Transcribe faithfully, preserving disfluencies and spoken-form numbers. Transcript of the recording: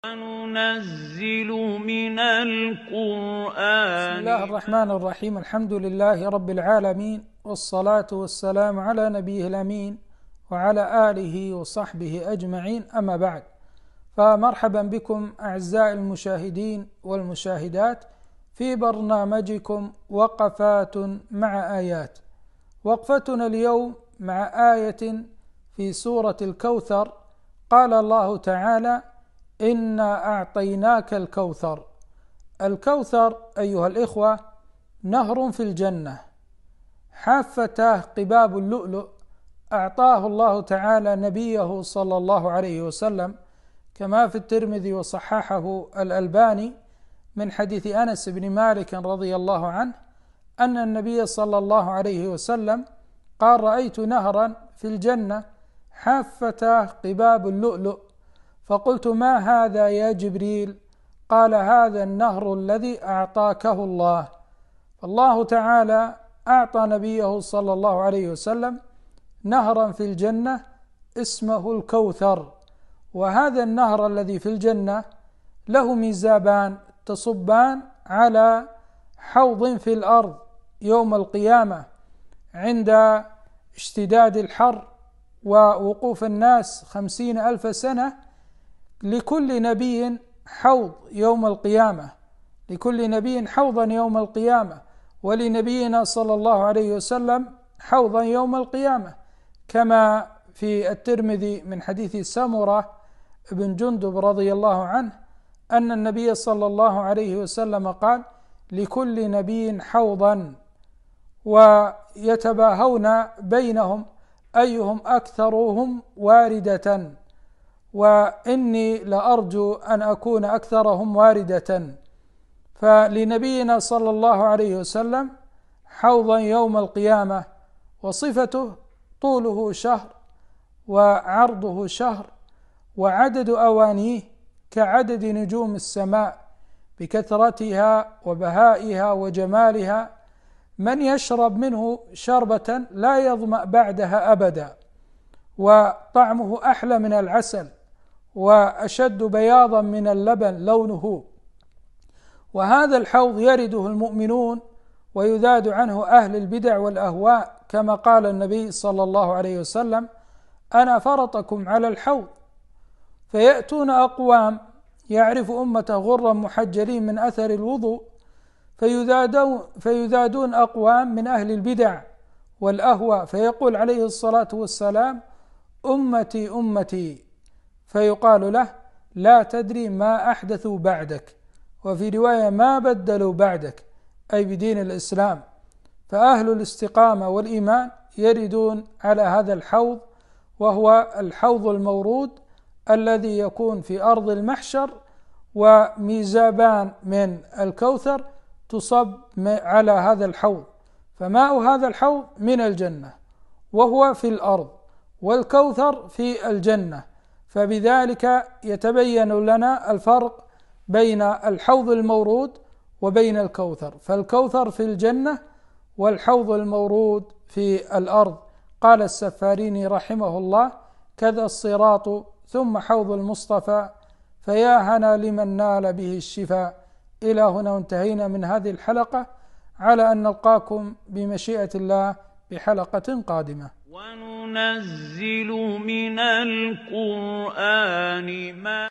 وننزل من القرآن. بسم الله الرحمن الرحيم. الحمد لله رب العالمين، والصلاة والسلام على نبيه الأمين وعلى آله وصحبه أجمعين، أما بعد، فمرحبا بكم أعزائي المشاهدين والمشاهدات في برنامجكم وقفات مع آيات. وقفتنا اليوم مع آية في سورة الكوثر. قال الله تعالى: إنا أعطيناك الكوثر. الكوثر أيها الإخوة نهر في الجنة، حافته قباب اللؤلؤ، أعطاه الله تعالى نبيه صلى الله عليه وسلم، كما في الترمذي وصححه الألباني من حديث أنس بن مالك رضي الله عنه أن النبي صلى الله عليه وسلم قال: رأيت نهرا في الجنة حافته قباب اللؤلؤ، فقلت: ما هذا يا جبريل؟ قال: هذا النهر الذي أعطاكه الله. فالله تعالى أعطى نبيه صلى الله عليه وسلم نهرا في الجنة اسمه الكوثر، وهذا النهر الذي في الجنة له ميزابان تصبان على حوض في الأرض يوم القيامة عند اشتداد الحر ووقوف الناس خمسين ألف سنة. لكل نبي حوض يوم القيامة، لكل نبي حوضا يوم القيامة، ولنبينا صلى الله عليه وسلم حوضا يوم القيامة، كما في الترمذي من حديث سمرة بن جندب رضي الله عنه أن النبي صلى الله عليه وسلم قال: لكل نبي حوضا، ويتباهون بينهم أيهم أكثرهم واردة، وإني لأرجو أن أكون أكثرهم واردة. فلنبينا صلى الله عليه وسلم حوضا يوم القيامة، وصفته طوله شهر وعرضه شهر، وعدد أوانيه كعدد نجوم السماء بكثرتها وبهائها وجمالها. من يشرب منه شربة لا يظمأ بعدها أبدا، وطعمه أحلى من العسل وأشد بياضا من اللبن لونه. وهذا الحوض يرده المؤمنون ويذاد عنه أهل البدع والأهواء، كما قال النبي صلى الله عليه وسلم: أنا فرطكم على الحوض. فيأتون أقوام يعرف أمته غرا محجلين من أثر الوضوء، فيذادون, فيذادون أقوام من أهل البدع والأهواء، فيقول عليه الصلاة والسلام: أمتي أمتي، فيقال له: لا تدري ما أحدثوا بعدك، وفي رواية: ما بدلوا بعدك، أي بدين الإسلام. فأهل الاستقامة والإيمان يردون على هذا الحوض، وهو الحوض المورود الذي يكون في أرض المحشر، وميزابان من الكوثر تصب على هذا الحوض. فماء هذا الحوض من الجنة وهو في الأرض، والكوثر في الجنة، فبذلك يتبين لنا الفرق بين الحوض المورود وبين الكوثر. فالكوثر في الجنة والحوض المورود في الأرض. قال السفاريني رحمه الله: كذا الصراط ثم حوض المصطفى، فيا هنا لمن نال به الشفاء. إلى هنا انتهينا من هذه الحلقة، على أن نلقاكم بمشيئة الله بحلقة قادمة. وننزل من القرآن ما